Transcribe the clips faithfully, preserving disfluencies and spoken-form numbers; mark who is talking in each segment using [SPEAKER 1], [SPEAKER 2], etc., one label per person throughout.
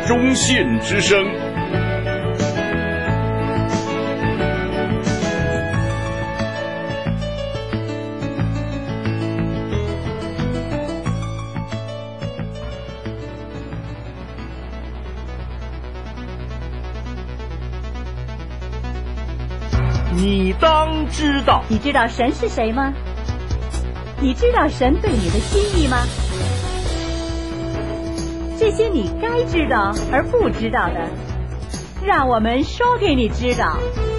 [SPEAKER 1] 中信之声。你当知道。
[SPEAKER 2] 你知道神是谁吗？你知道神对你的心意吗？这些你该知道而不知道的，让我们说给你知道。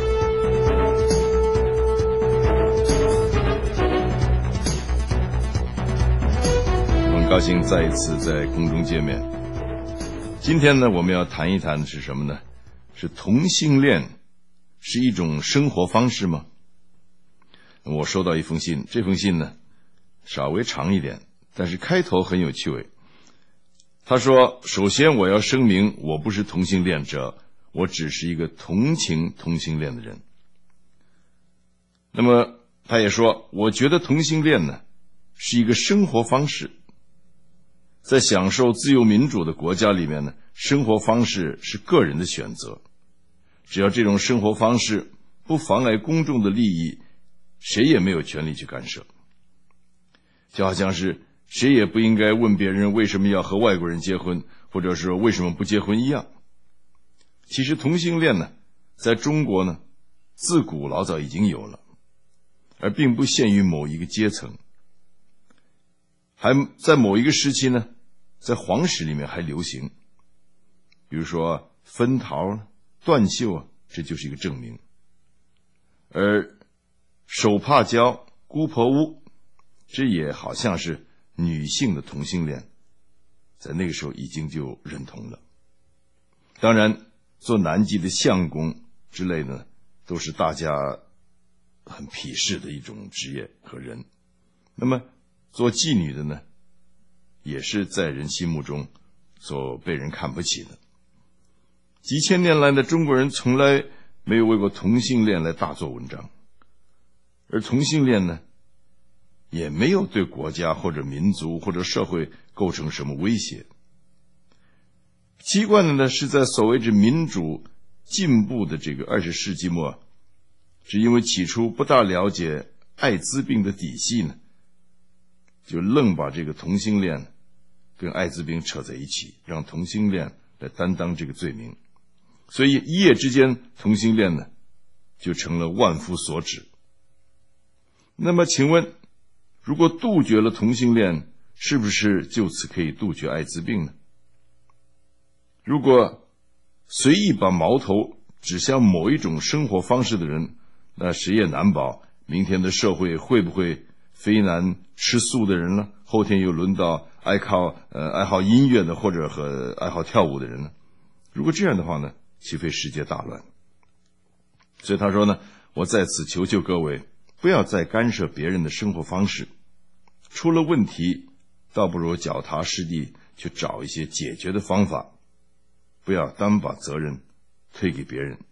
[SPEAKER 3] 我很高兴再一次在空中见面。今天呢，我们要谈一谈的是什么呢？是同性恋是一种生活方式吗？我收到一封信，这封信呢稍微长一点，但是开头很有趣味。他说，首先我要声明，我不是同性恋者，我只是一个同情同性恋的人。那么他也说，我觉得同性恋呢是一个生活方式，在享受自由民主的国家里面呢，生活方式是个人的选择，只要这种生活方式不妨碍公众的利益，谁也没有权利去干涉。就好像是谁也不应该问别人为什么要和外国人结婚，或者是为什么不结婚一样。其实同性恋呢，在中国呢，自古老早已经有了，而并不限于某一个阶层。还在某一个时期呢，在皇室里面还流行，比如说分桃、断袖啊，这就是一个证明。而手帕交、姑婆屋，这也好像是女性的同性恋，在那个时候已经就认同了。当然做南极的相公之类的都是大家很鄙视的一种职业和人。那么做妓女的呢，也是在人心目中所被人看不起的。几千年来的中国人从来没有为过同性恋来大做文章，而同性恋呢也没有对国家或者民族或者社会构成什么威胁。奇怪的呢，是在所谓之民主进步的这个二十世纪末，是因为起初不大了解艾滋病的底细呢，就愣把这个同性恋跟艾滋病扯在一起，让同性恋来担当这个罪名。所以一夜之间，同性恋呢就成了万夫所指。那么请问，如果杜绝了同性恋，是不是就此可以杜绝艾滋病呢？如果随意把矛头指向某一种生活方式的人，那谁也难保明天的社会会不会非难吃素的人呢？后天又轮到爱靠呃爱好音乐的或者和爱好跳舞的人呢？如果这样的话呢，岂非世界大乱？所以他说呢，我在此求求各位，不要再干涉别人的生活方式，出了问题倒不如脚踏实地去找一些解决的方法，不要单把责任推给别人。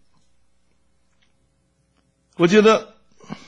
[SPEAKER 3] 我觉得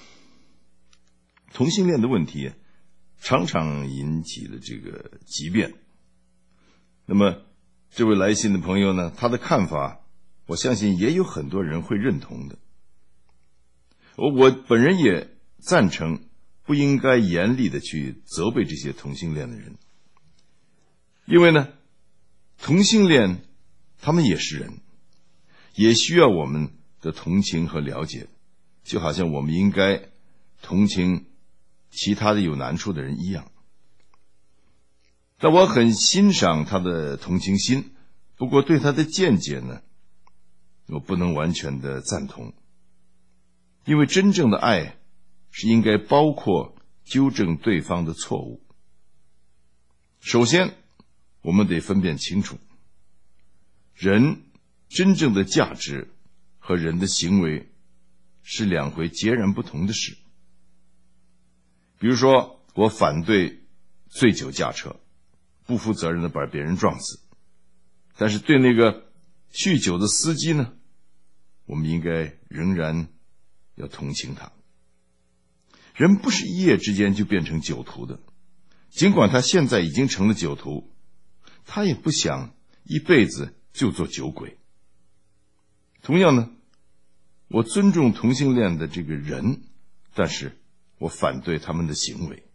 [SPEAKER 3] 同性恋的问题常常引起了这个激辩。那么这位来信的朋友呢，他的看法我相信也有很多人会认同的。我我本人也赞成不应该严厉的去责备这些同性恋的人，因为呢，同性恋他们也是人，也需要我们的同情和了解，就好像我们应该同情其他的有难处的人一样。但我很欣赏他的同情心，不过对他的见解呢，我不能完全的赞同。因为真正的爱是应该包括纠正对方的错误。首先我们得分辨清楚，人真正的价值和人的行为是两回截然不同的事。比如说，我反对醉酒驾车，不负责任的把别人撞死，但是对那个酗酒的司机呢，我们应该仍然要同情他。人不是一夜之间就变成酒徒的，尽管他现在已经成了酒徒，他也不想一辈子就做酒鬼。同样呢，我尊重同性恋的这个人，但是我反对他们的行为。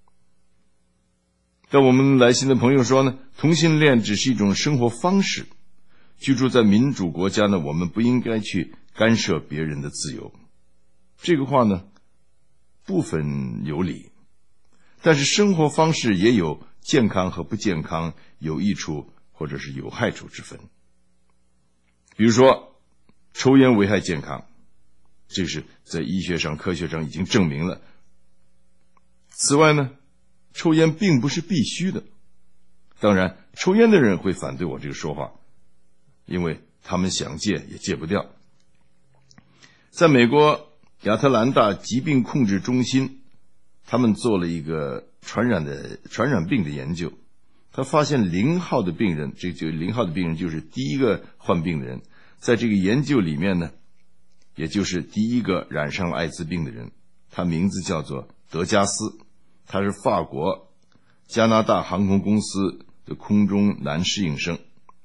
[SPEAKER 3] 但我们来信的朋友说呢，同性恋只是一种生活方式，居住在民主国家呢，我们不应该去干涉别人的自由。这个话呢，部分有理，但是生活方式也有健康和不健康，有益处或者是有害处之分。比如说抽烟危害健康，这是在医学上科学上已经证明了。此外呢，抽烟并不是必须的。当然抽烟的人会反对我这个说法，因为他们想戒也戒不掉。在美国亚特兰大疾病控制中心，他们做了一个传染的传染病的研究，他发现零号的病人，这就零号的病人就是第一个患病的人，在这个研究里面呢，也就是第一个染上艾滋病的人，他名字叫做德加斯，他是法国加拿大航空公司的空中男侍应生。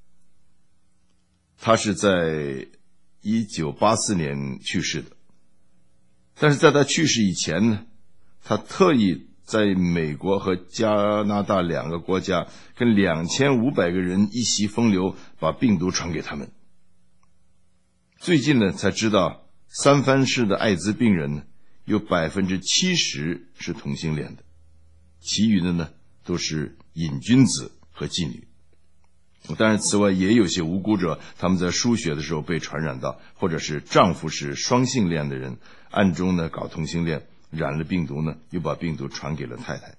[SPEAKER 3] 他是在一九八四年去世的，但是在他去世以前呢，他特意在美国和加拿大两个国家跟两千五百个人一袭风流，把病毒传给他们。最近呢，才知道三藩市的艾滋病人呢，有百分之七十是同性恋的，其余的呢都是瘾君子和妓女。当然此外也有些无辜者，他们在输血的时候被传染到，或者是丈夫是双性恋的人，暗中呢搞同性恋，染了病毒呢，又把病毒传给了太太。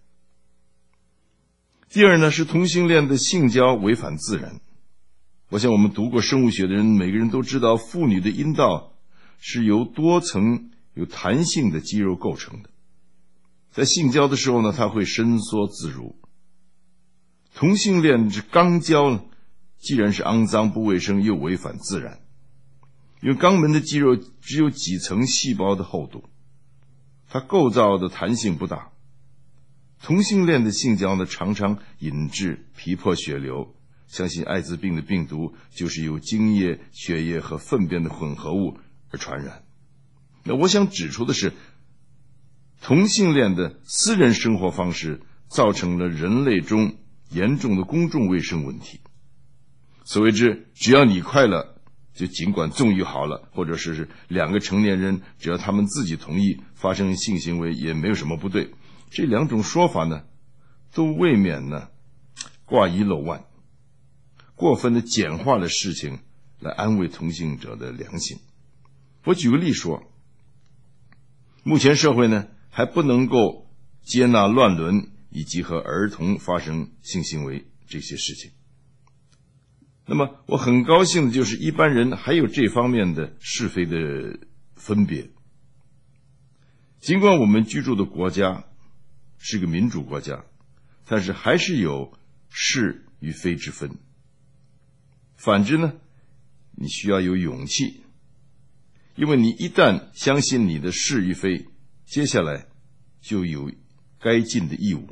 [SPEAKER 3] 第二呢，是同性恋的性交违反自然。我想我们读过生物学的人，每个人都知道妇女的阴道是由多层有弹性的肌肉构成的，在性交的时候呢，它会伸缩自如。同性恋之肛交呢，既然是肮脏不卫生，又违反自然，因为肛门的肌肉只有几层细胞的厚度，它构造的弹性不大。同性恋的性交呢，常常引致皮破血流，相信艾滋病的病毒就是由精液、血液和粪便的混合物而传染。那我想指出的是，同性恋的私人生活方式造成了人类中严重的公众卫生问题。所谓之只要你快乐，就尽管纵欲好了，或者是两个成年人只要他们自己同意发生性行为也没有什么不对，这两种说法呢，都未免呢挂一漏万，过分的简化了事情来安慰同性者的良心。我举个例说，目前社会呢还不能够接纳乱伦以及和儿童发生性行为这些事情。那么我很高兴的就是一般人还有这方面的是非的分别。尽管我们居住的国家是个民主国家，但是还是有是与非之分。反之呢，你需要有勇气，因为你一旦相信你的是与非，接下来就有该尽的义务。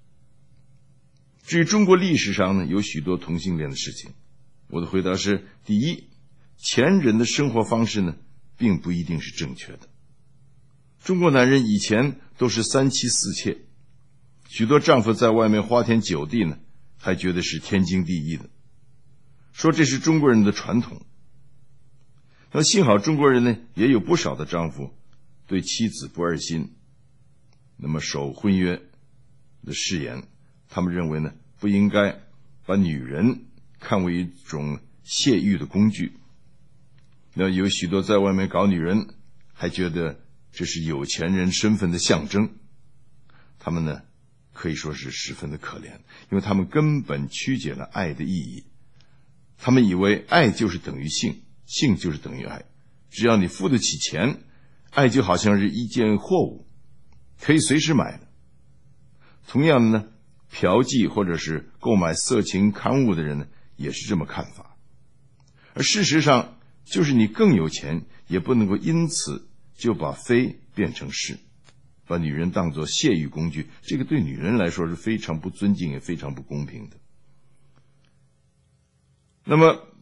[SPEAKER 3] 至于中国历史上呢，有许多同性恋的事情，我的回答是：第一，前人的生活方式呢，并不一定是正确的。中国男人以前都是三妻四妾，许多丈夫在外面花天酒地呢，还觉得是天经地义的，说这是中国人的传统。那幸好中国人呢，也有不少的丈夫对妻子不二心，那么守婚约的誓言，他们认为呢，不应该把女人看为一种泄欲的工具。那有许多在外面搞女人，还觉得这是有钱人身份的象征，他们呢可以说是十分的可怜，因为他们根本曲解了爱的意义。他们以为爱就是等于性，性就是等于爱，只要你付得起钱，爱就好像是一件货物，可以随时买的。同样的呢，嫖妓或者是购买色情刊物的人呢，也是这么看法。而事实上，就是你更有钱，也不能够因此就把非变成是，把女人当作泄欲工具，这个对女人来说是非常不尊敬也非常不公平的。那么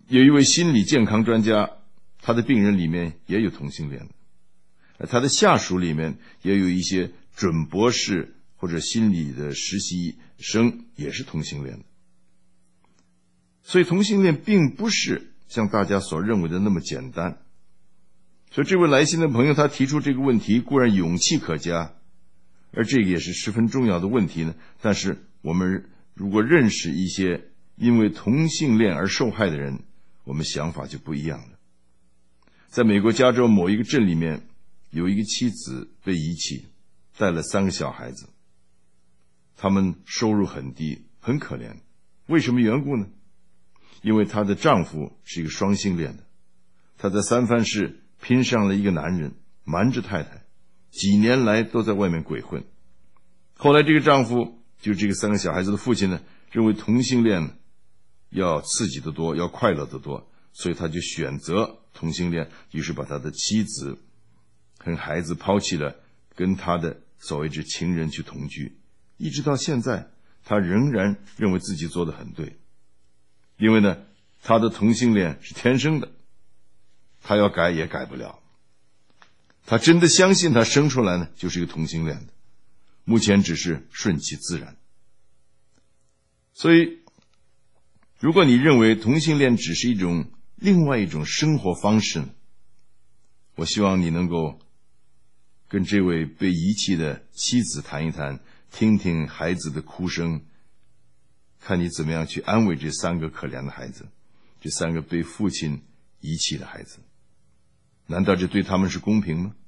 [SPEAKER 3] 有一位心理健康专家，他的病人里面也有同性恋的，他的下属里面也有一些准博士或者心理的实习生也是同性恋的。所以同性恋并不是像大家所认为的那么简单。所以这位来信的朋友他提出这个问题固然勇气可嘉，而这个也是十分重要的问题呢。但是我们如果认识一些因为同性恋而受害的人，我们想法就不一样了。在美国加州某一个镇里面，有一个妻子被遗弃，带了三个小孩子，他们收入很低，很可怜。为什么缘故呢？因为她的丈夫是一个双性恋的，她在三藩市拼上了一个男人，瞒着太太，几年来都在外面鬼混。后来这个丈夫，就这个三个小孩子的父亲呢，认为同性恋要刺激得多，要快乐得多，所以他就选择同性恋，于是把他的妻子和孩子抛弃了，跟他的所谓之情人去同居。一直到现在，他仍然认为自己做得很对，因为呢，他的同性恋是天生的，他要改也改不了。他真的相信他生出来呢就是一个同性恋的，目前只是顺其自然。所以如果你认为同性恋只是一种另外一种生活方式，我希望你能够跟这位被遗弃的妻子谈一谈，听听孩子的哭声，看你怎么样去安慰这三个可怜的孩子，这三个被父亲遗弃的孩子。难道这对他们是公平吗？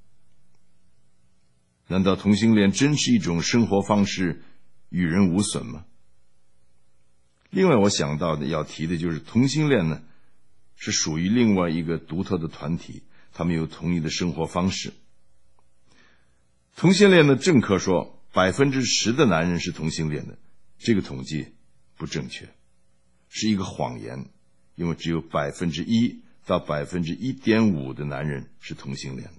[SPEAKER 3] 难道同性恋真是一种生活方式，与人无损吗？另外我想到的要提的就是同性恋呢，是属于另外一个独特的团体，他们有同一的生活方式。同性恋的政客说百分之十的男人是同性恋的，这个统计不正确，是一个谎言，因为只有百分之一到百分之一点五的男人是同性恋的。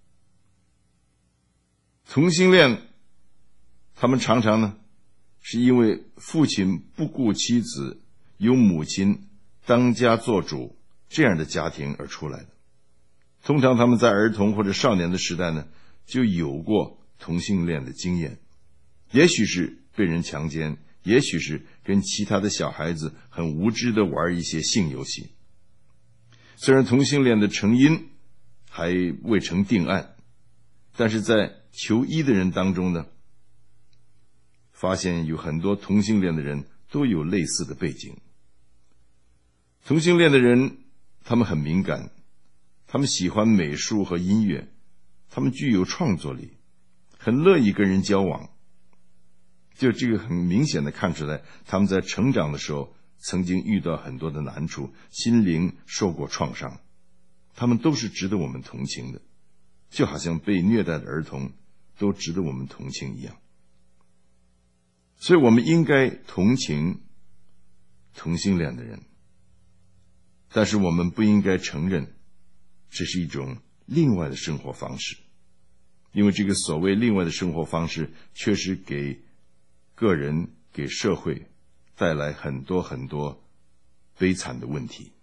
[SPEAKER 3] 同性恋他们常常呢是因为父亲不顾妻子，由母亲当家做主这样的家庭而出来的。通常他们在儿童或者少年的时代呢就有过同性恋的经验，也许是被人强奸，也许是跟其他的小孩子很无知的玩一些性游戏。虽然同性恋的成因还未成定案，但是在求医的人当中呢，发现有很多同性恋的人都有类似的背景。同性恋的人他们很敏感，他们喜欢美术和音乐，他们具有创作力，很乐意跟人交往。就这个很明显的看出来，他们在成长的时候曾经遇到很多的难处，心灵受过创伤，他们都是值得我们同情的，就好像被虐待的儿童都值得我们同情一样。所以我们应该同情同性恋的人，但是我们不应该承认这是一种另外的生活方式，因为这个所谓另外的生活方式确实给个人给社会带来很多很多悲惨的问题。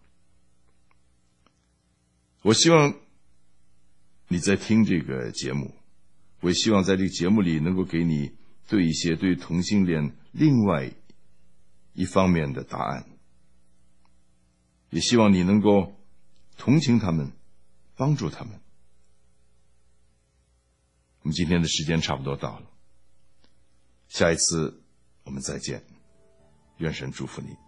[SPEAKER 3] 我希望你在听这个节目，我也希望在这个节目里能够给你对一些对同性恋另外一方面的答案，也希望你能够同情他们，帮助他们。我们今天的时间差不多到了，下一次我们再见，愿神祝福你。